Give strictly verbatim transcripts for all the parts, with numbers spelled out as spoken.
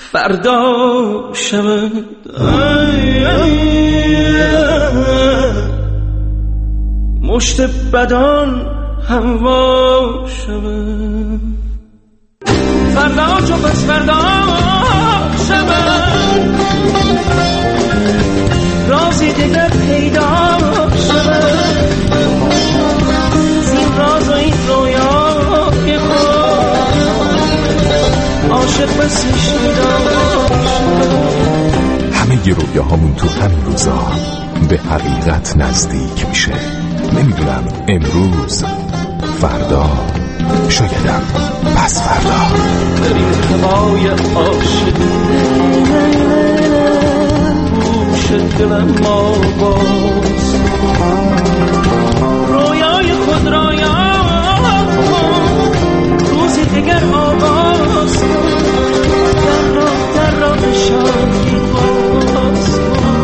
فردا شود مشت بدان هوا شود فردا چو پس فردا شود رازی دیگر پیدا شود زین راز و این رویای خود عاشق بسی شیدا شود. همه ی رویاهامون تو همین روزا به حقیقت نزدیک میشه. نمیدونم امروز، فردا، شایدم پس فردا. در این هوای عاشق گوش دلم ما باز رویای خود را یاد کن روزی دیگر آغاز در راه در راه شادی باز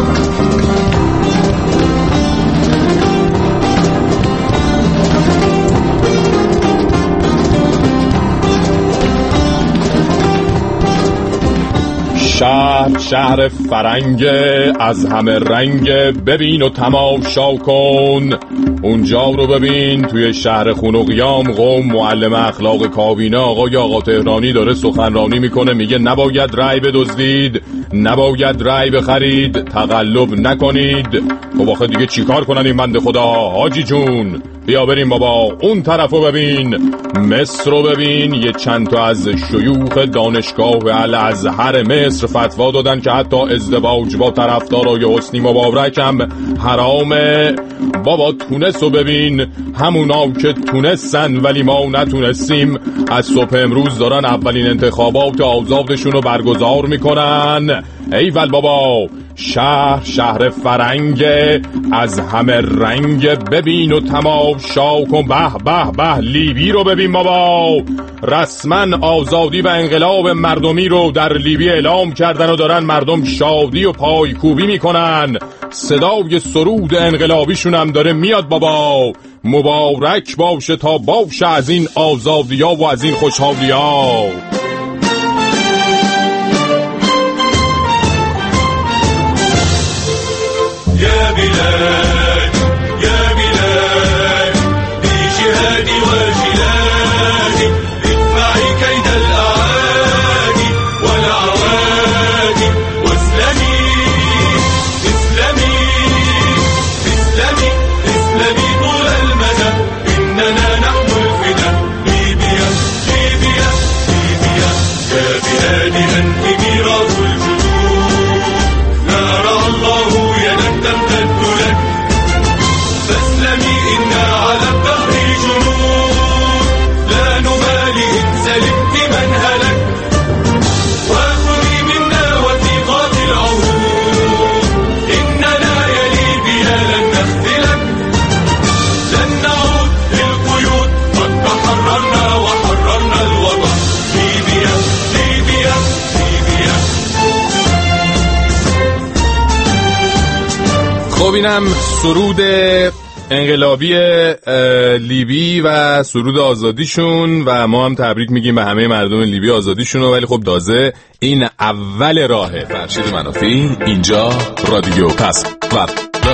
شهر شهر فرنگ از همه رنگ، ببین و تماشا کن اونجا رو ببین. توی شهر خون و قیام قم معلم اخلاق کابینه آقای آقا تهرانی داره سخنرانی میکنه، میگه نباید رای بدزدید، نباید رای بخرید، تقلب نکنید. خب آخه دیگه چیکار کنن این بنده خدا؟ حاجی جون بیا بریم بابا اون طرفو ببین، مصر رو ببین. یه چند تا از شیوخ دانشگاه الازهر مصر فتوا دادن که حتی ازدواج با طرفدارای حسنی مبارک هم حرامه. بابا تونس رو ببین، همونا که تونستن ولی ما نتونستیم. از صبح امروز دارن اولین انتخابات آزادشون رو برگزار میکنن. ایول بابا شهر شهر فرنگ از همه رنگ، ببین و تماشا کن. به به به لیبی رو ببین بابا، رسما آزادی و انقلاب مردمی رو در لیبی اعلام کردن و دارن مردم شادی و پایکوبی میکنن. صدای سرود انقلابیشون هم داره میاد بابا. مبارک باشه تا باشه از این آزادی ها و از این خوشحالی ها. يا بلاد يا بلاد بجهادي وجلادي ادفعي كيد الأعادي والأعوادي واسلمي اسلمي اسلمي اسلمي طول المدى إننا نحن الفدا. ليبيا ليبيا ليبيا يا بلادي أنت ميراث الجدود، نارا الله تمتد لك فاسلمي إنا على الدهر جنود، لا نبالي إن سلمت من هلك وخذي منا وثيقات العهود. إننا يا ليبيا لن نخذلك، لن نعود للقيود، قد تحررنا وحررنا الوطن. ليبيا ليبيا ليبيا. خب اینم سرود انقلابی لیبی و سرود آزادیشون و ما هم تبریک میگیم به همه مردم لیبی آزادیشونو. ولی خب تازه این اول راهه. فرشید منافی اینجا رادیو پس فردا.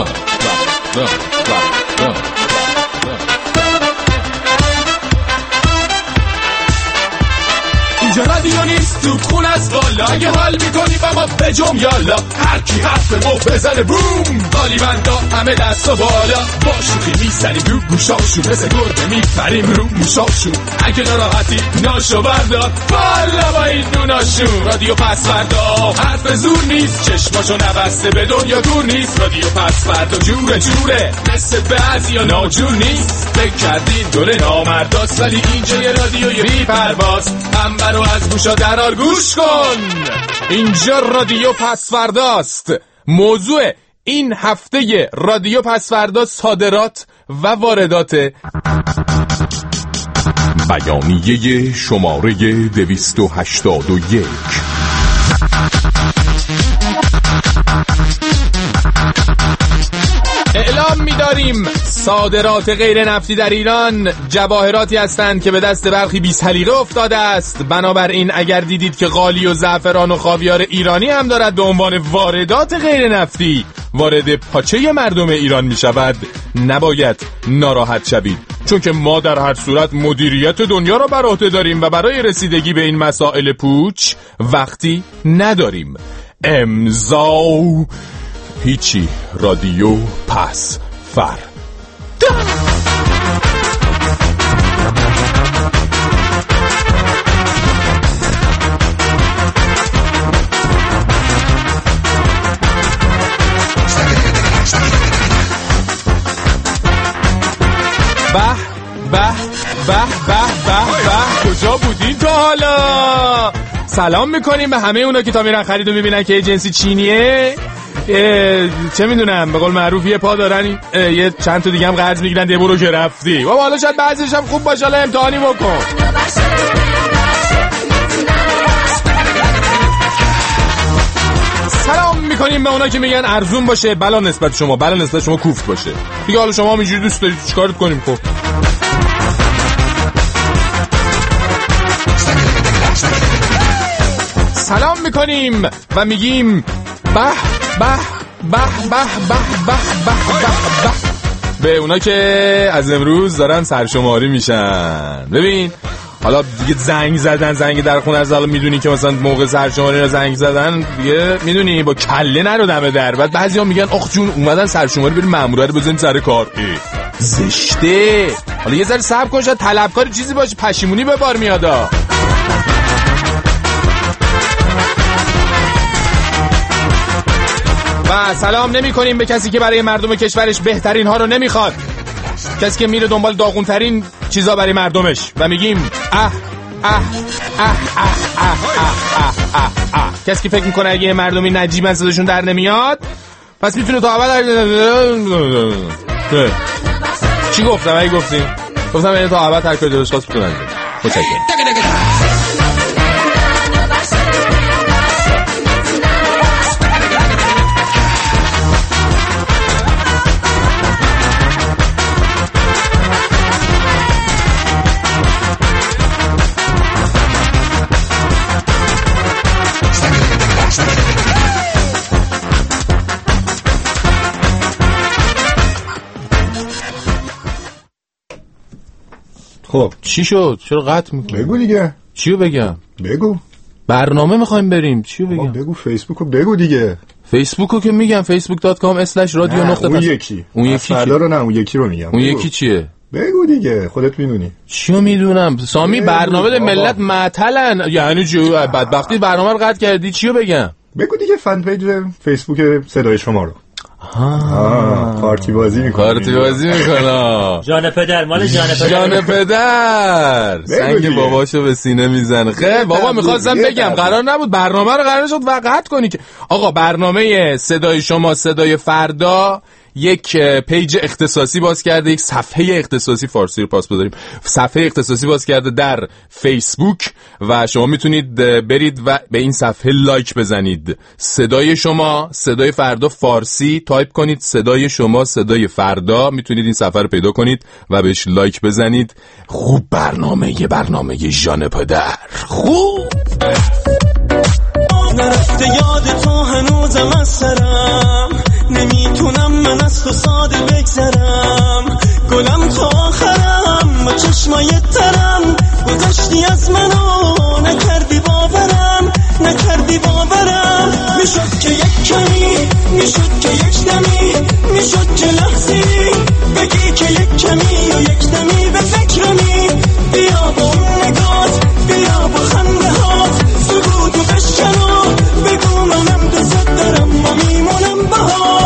اینجا رادیو نیست تو خون از بالا، اگه حال میکنی با ما بجم یالا. هر کی حرف مو بزنه بوم، قالیبندا همه دست و بالا. با شوخی میزنیم رو گوشاشون، مثل گربه میپریم رو موشاشون. اگه ناراحتی ناشو بردار بالا با این دوناشون. رادیو پس فردا حرف زور نیست، چشماشو نبسته به دنیا دور نیست. رادیو پس فردا جوره جوره، مثل بعضیا ناجور نیست. فکر کردین دوره نامرداست ولی اینجا یه رادیوی بی پرواز. انبر رو از گوشا درار گوش کن، اینجا رادیو پس فرداست. موضوع این هفته رادیو پس فردا صادرات و واردات. بیانیه شماره دویست و هشتاد و یک. اعلام می‌داریم صادرات غیر نفتی در ایران جواهراتی هستند که به دست برخی بی سلیقه افتاده است. بنابراین اگر دیدید که قالی و زعفران و خاویار ایرانی هم دارد به عنوان واردات غیر نفتی وارد پاچه مردم ایران می‌شود، نباید ناراحت شوید، چون که ما در هر صورت مدیریت دنیا را بر عهده داریم و برای رسیدگی به این مسائل پوچ وقتی نداریم. امضا هیچی. رادیو پس فر به به به به به به کجا بودین تا حالا؟ سلام میکنیم به همه اونا که تا میرن خرید و میبینن که جنسی چینیه، چه میدونم به قول معروف یه پا دارن، یه چند تا دیگه هم قرض میگیرن، یه برو که رفتی و حالا شاید بعضیش هم خوب باشه، حالا امتحانی بکن. سلام میکنیم به اونا که میگن ارزون باشه، بلا نسبت شما بلا نسبت شما کوفت باشه دیگه، حالا شما هم اینجوری دوست دارید چیکارت کنیم؟ خب سلام میکنیم و میگیم به به به به به به به به به اونا که از امروز دارن سرشماری میشن. ببین حالا دیگه زنگ زدن، زنگ در خونه از حالا میدونی که مثلا موقع سرشماری رو زنگ زدن دیگه میدونی با کله نرو دم در. بعد بعضیا میگن آخ جون اومدن سرشماری بریم مامورا رو بزنیم سر کار. زشته. حالا یه ذره صبر کن، شاید طلبکار چیزی باشه، پشیمونی به بار میادا. و سلام نمی کنیم به کسی که برای مردم کشورش بهترین ها رو نمیخواد، کسی که میره دنبال داغون ترین چیزا برای مردمش و میگیم اه اه اه اه اه اه اه اه. کسی که فکر میکنه اگه مردمی نجیبن صداشون در نمیاد پس میتونه تا ابد. چی گفتم؟ اگه گفتیم گفتم اینه تا ابد هر کاری دلش خواست بکنن. متشکرم. خب چی شد؟ چرا قطع میکنی؟ بگو دیگه. چیو بگم؟ بگو. برنامه میخوایم بریم. چیو بگم؟ بگو فیسبوکو بگو دیگه. فیسبوکو که میگم فیسبوک دات کام اسلش رادیو نقطه اون یکی اون یکی فردا رو نه اون یکی رو میگم. اون یکی چیه؟ بگو دیگه خودت میدونی. چیو میدونم سامی؟ برنامه ملت معطلن یعنی جو بدبختی برنامه رو قطع کردی. چیو بگم؟ بگو دیگه فن پیج فیسبوک صدای شما رو. آه پارتی بازی میکنه. پارتی بازی میکنه. جان پدر مال جان پدر. جان پدر سنگ باباشو به سینه میزنه. خیلی بابا میخواستم بگم قرار نبود برنامه رو قرار شد وقت کنی که آقا برنامه صدای شما صدای فردا یک پیج اختصاصی باز کرده، یک صفحه اختصاصی، فارسی رو پاس بداریم، صفحه اختصاصی باز کرده در فیسبوک و شما میتونید برید و به این صفحه لایک بزنید. صدای شما صدای فردا فارسی تایپ کنید، صدای شما صدای فردا، میتونید این صفحه رو پیدا کنید و بهش لایک بزنید. خوب برنامه، یه برنامه ژان پدر خوب. نرفته یاد تو هنوزم از سرم، نمیتونم من از تو ساده بگذرم، گلم تا آخرم با چشمای ترم، گذشتی از منو نکردی باورم، نکردی باورم. میشد که یک کمی، میشد که یک دمی، میشد که لحظی بگی که یک کمی و یک دمی به فکرمی. بیا با اون نگات، بیا با خنده هات، سکوتو بشکن و بگو منم دوست دارم و میمونم باهات.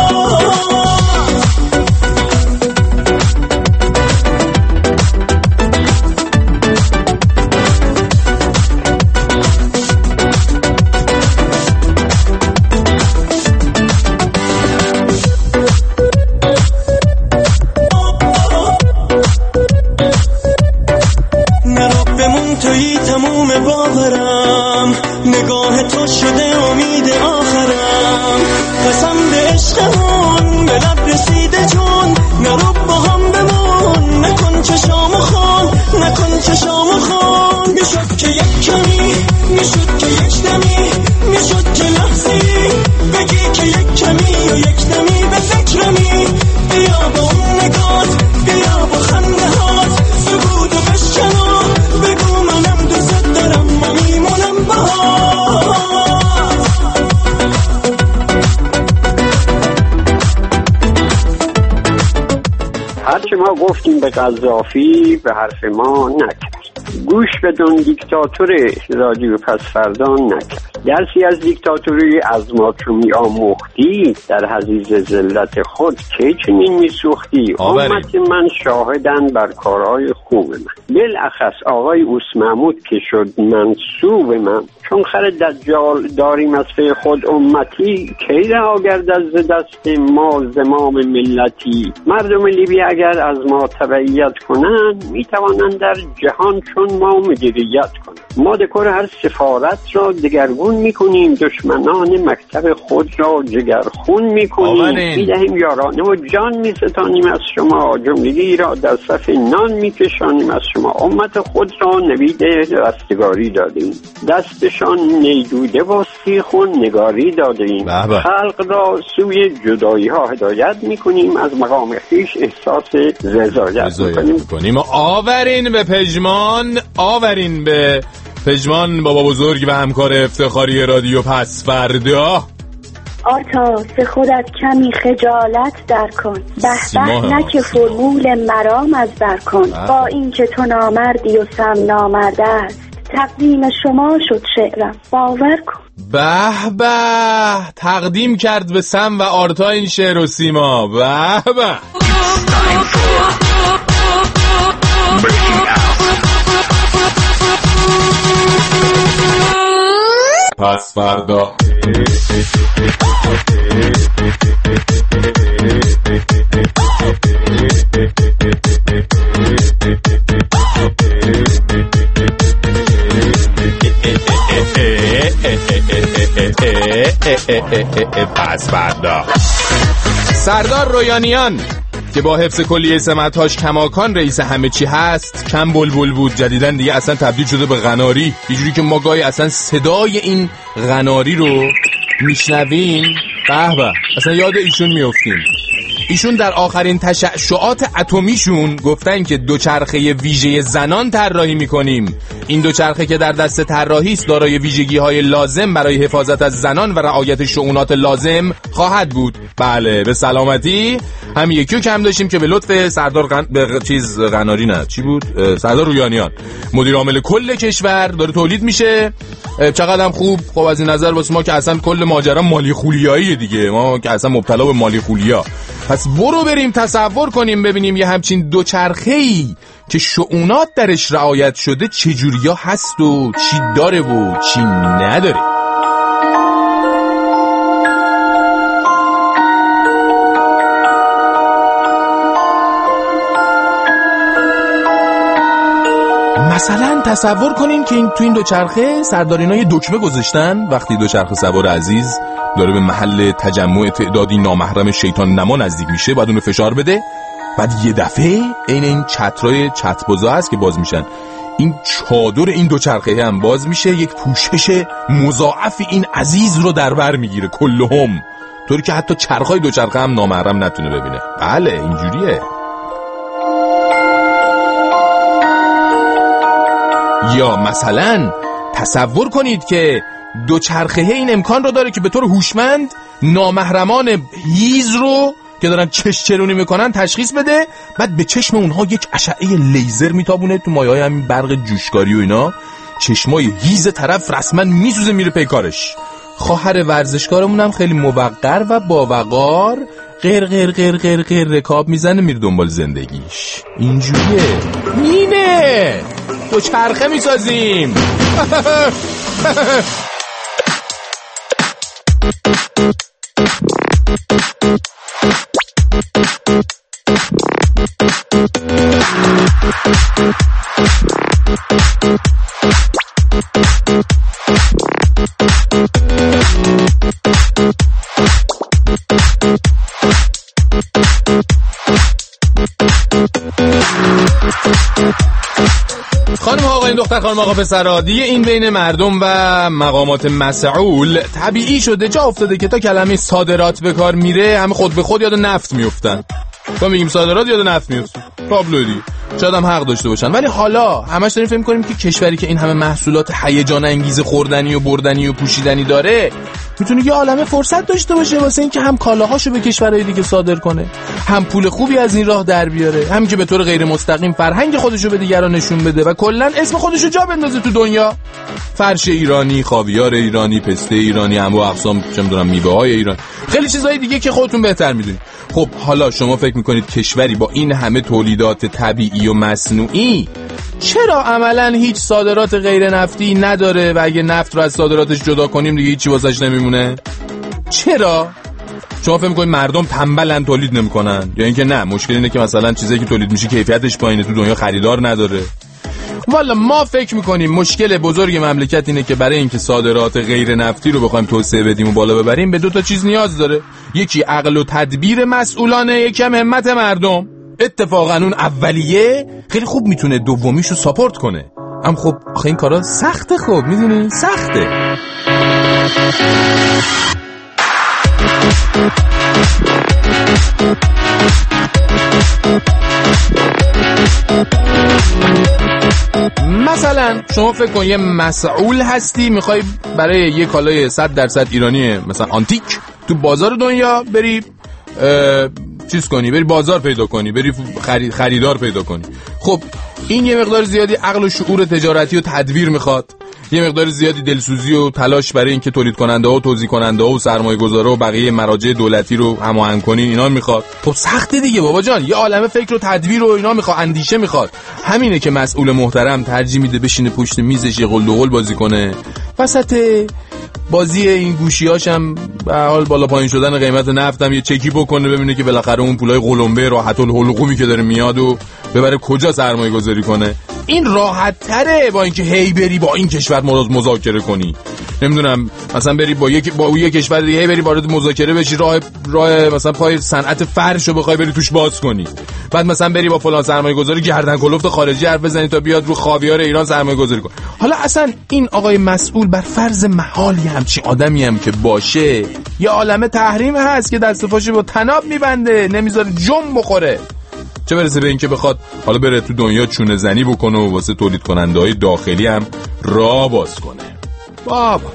راه تو شده امید آخرم. قسم به عشقمون به لب رسیده جون، نرو با هم بمون، نکن چشامو خون، نکن چشامو خون. میشد که یک کمی، میشد که یک دمی، میشد که لحظی بگی که یک کمی و یک دمی به فکرمی. بیا با اون نگات، بیا با خنده هات، سکوتو بشکنو بگو منم دوست دارم، ما میمونم باهات. هرچه ما گفتیم به قذافی به حرف ما نکرد. گوش بدون دیکتاتور رادیو پس فردا نکرد. درسی از دیکتاتوری از ما که می آموختی، در حضیض ذلت خود که چنین می سوختی. امت من شاهدن بر کارهای خوب من، بالاخص آقای اوس محمود که شد منصوب من. چون خر دجال داریم از فی خود امتی، کی رها گردد ز دست ما زمام ملتی. مردم لیبی اگر از ما تبعیت کنند، می توانند در جهان چون ما مدیریت کنند. ما دکور هر سفارت را دگرگون می کنیم، دشمنان مکتب خود را جگرخون می کنیم. می دهیم یارانه و جان می ستانیم از شما، جملگی را در صف نان می کشانیم از شما. امت خود را نوید رستگاری دادیم، دستشان نیدوده و سیخون نگاری دادیم. خلق را سوی جدایی ها هدایت می کنیم، از مقام خویش احساس رضایت می کنیم. آورین به پژمان، آورین به پژمان بابا بزرگ و همکار افتخاری رادیو پس فردا. آرتا به خودت کمی خجالت در کن، به به نک فرمول مرام از بر کن. با این که تو نامردی و سم نامرد است، تقدیم شما شد شعرم باور کن. به به تقدیم کرد به سم و آرتا این شعر و سیما. به به پس فردا پس فردا سردار رویانیان که با حفظ کلیه سمت‌هاش کماکان رئیس همه چی هست، کم بلبل بود، جدیدن دیگه اصلا تبدیل شده به قناری. یه جوری که ما گاهی اصلا صدای این قناری رو میشنویم به به اصلا یاد ایشون میافتیم. ایشون در آخرین تشعشعات اتمیشون گفتن که دوچرخه ویژه زنان طراحی میکنیم. این دوچرخه که در دست طراحی است دارای ویژگی‌های لازم برای حفاظت از زنان و رعایت شؤونات لازم خواهد بود. بله به سلامتی. هم یکیو کم داشتیم که به لطف سردار غن... به چیز قناری نه چی بود سردار رویانیان مدیر عامل کل کشور داره تولید میشه. چقدرم خوب. خب از این نظر واسه ما که اصلا کل ماجرا مالی خولیایی دیگه، ما که اصلا مبتلا به مالی خولیا. پس برو بریم تصور کنیم ببینیم یه همچین دوچرخه‌ای که شؤونات درش رعایت شده چجوریا هست و چی داره و چی نداره. مثلا تصور کنین که این تو این دوچرخه سردارینای دکمه گذاشتن وقتی دوچرخه سوار عزیز داره به محل تجمع تعدادی نامحرم شیطان نما نزدیک میشه، باید اونو فشار بده. بعد یه دفعه این این چترای چتبازا هست که باز میشن، این چادر این دوچرخه هم باز میشه، یک پوشش مضاعف این عزیز رو در بر میگیره کلهم، طوری که حتی چرخای دوچرخه هم نامحرم نتونه ببینه. بله اینجوریه. یا مثلا تصور کنید که دوچرخه این امکان رو داره که به طور هوشمند نامحرمان هیز رو که دارن چش چرونی میکنن تشخیص بده، بعد به چشم اونها یک اشعه لیزر میتابونه تو مایه‌های همین برق جوشکاری و اینا، چشمای هیز طرف رسما میسوزه میره پیکارش. خواهر ورزشکارمون هم خیلی موقر و باوقار غیر غیر غیر غیر غیر رکاب میزنه میره دنبال زندگیش. اینجوریه. مینه دو چرخه میسازیم. دختر خانم آقا پسرا، دیگه این بین مردم و مقامات مسئول طبیعی شده، جا افتاده که تا کلمه صادرات به کار میره همه خود به خود یاد نفت میافتن. ما میگیم صادرات یاد نفت میافتن، تابلو دیگه. شاید هم حق داشته باشن، ولی حالا همش داریم فکر می‌کنیم که کشوری که این همه محصولات هیجان انگیز خوردنی و بردنی و پوشیدنی داره میتونه یه عالمه فرصت داشته باشه واسه اینکه هم کالاهاشو به کشورهای دیگه صادر کنه، هم پول خوبی از این راه در بیاره، هم که به طور غیر مستقیم فرهنگ خودشو به دیگران نشون بده و کلا اسم خودشو جا بندازه تو دنیا. فرش ایرانی، خاویار ایرانی، پسته ایرانی، انواع اقسام چه می‌دونم میوه‌های ایران، خیلی چیزای دیگه که خودتون بهتر میدونید. خب حالا شما فکر میکنید کشوری با این همه تولیدات طبیعی و مصنوعی چرا عملاً هیچ صادرات غیر نفتی نداره و اگه نفت رو از صادراتش جدا کنیم دیگه هیچی واسش نمیمونه؟ چرا؟ شما فکر میکنید مردم تنبلن تولید نمیکنن؟ یا اینکه نه مشکل اینه که مثلا چیزایی که تولید میشه کیفیتش پایینه، تو دنیا خریدار نداره؟ والا ما فکر میکنیم مشکل بزرگ مملکت اینه که برای اینکه صادرات غیر نفتی رو بخوایم توسعه بدیم و بالا ببریم به دو تا چیز نیاز داره. یکی عقل و تدبیر مسئولانه، یکم همت مردم. اتفاقا اون اولیه خیلی خوب میتونه دومیشو ساپورت کنه، اما خب آخه این کارا سخته، خب میدونی سخته. مثلا شما فکر کن یه مسئول هستی، میخوای برای یه کالای صد درصد ایرانی مثلا آنتیک تو بازار دنیا بری چیز کنی، بری بازار پیدا کنی، بری خرید خریدار پیدا کنی. خب این یه مقدار زیادی عقل و شعور تجارتی و تدبیر میخواد، یه مقدار زیادی دلسوزی و تلاش برای اینکه تولید کننده ها و توزیع کننده ها و سرمایه گذارا و بقیه مراجع دولتی رو هماهنگ کنین، اینا میخواد. خب سخته دیگه بابا جان، یه عالمه فکر و تدبیر و اینا میخواد، اندیشه میخواد. همینه که مسئول محترم ترجیح میده بشینه پشت میزش یه قل و قل بازی کنه، وسط بازی این گوشیاش هم به حال بالا پایین شدن قیمت نفت هم یه چکی بکنه، ببینه که بالاخره اون پولای قلمبه راحت الحلقومی که داره میاد و ببره کجا سرمایه گذاری کنه. این راحت تره با اینکه هی بری با این کشور مذاکره کنی، نمیدونم مثلا بری با یک با یک کشور دیگه هی بری وارد مذاکره بشی، راه راه مثلا پای صنعت فرشو بخوای بری توش باز کنی، بعد مثلا بری با فلان سرمایه گذاری گردن کلفت خارجی حرف بزنی تا بیاد رو خاویار ایران سرمایه گذاری کن. حالا اصلا این آقای مسئول بر فرض محالی همچین آدمی هم که باشه، یه عالمه تحریم هست که دست پاشو با تناب میبنده، نمیذاره جم بخوره، چه برسه به این که بخواد حالا بره تو دنیا چونه زنی بکنه و واسه تولید کننده های داخلی هم راه باز کنه. بابا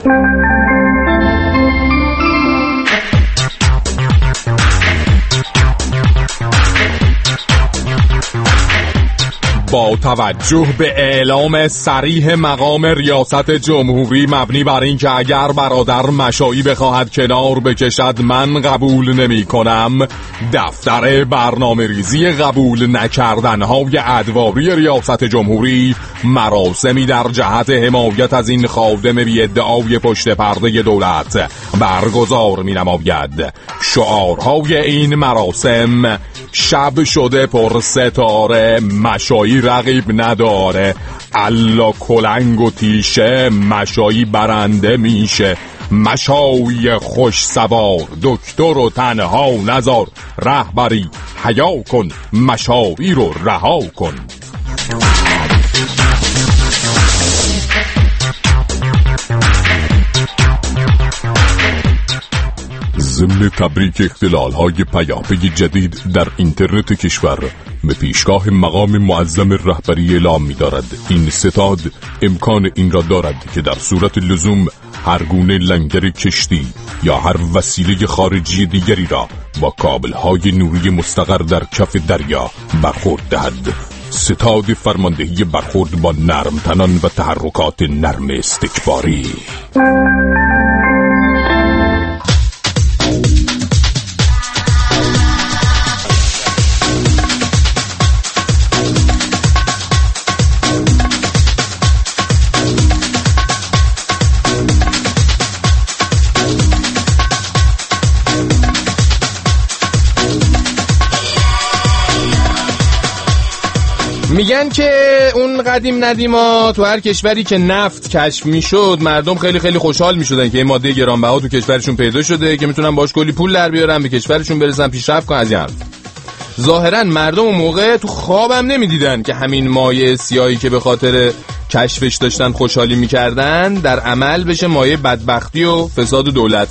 با توجه به اعلام صریح مقام ریاست جمهوری مبنی بر این که اگر برادر مشایی بخواهد کنار بکشد من قبول نمی کنم، دفتر برنامه ریزی قبول نکردنهای ادواری ریاست جمهوری مراسمی در جهت حمایت از این خادم بی ادعای پشت پرده دولت برگزار می نماید. شعارهای این مراسم: شب شده پر ستاره، مشایی رقیب نداره، الا کلنگ و تیشه، مشایی برنده میشه، مشایی خوش سوار، دکتر و تنها نزار، رهبری حیا کن، مشایی رو رها کن. ضمن تبریک اختلال‌های پیاپی جدید در اینترنت کشور به پیشگاه مقام معظم رهبری اعلام می‌دارد این ستاد امکان این را دارد که در صورت لزوم هر گونه لنگر کشتی یا هر وسیله خارجی دیگری را با کابل‌های نوری مستقر در کف دریا برخورد دهد. ستاد فرماندهی برخورد با نرم تنان و تحرکات نرم استکباری. میگن که اون قدیم ندیما تو هر کشوری که نفت کشف میشد مردم خیلی خیلی خوشحال میشدن که این ماده گرانبها تو کشورشون پیدا شده که میتونن باش کلی پول در بیارن، به کشورشون برسن، پیشرفت کنن. از این حرف ظاهرا مردم اون موقع تو خوابم نمیدیدن که همین مایع سیاهی که به خاطر کشفش داشتن خوشحالی میکردن در عمل بشه مایه بدبختی و فساد دولت.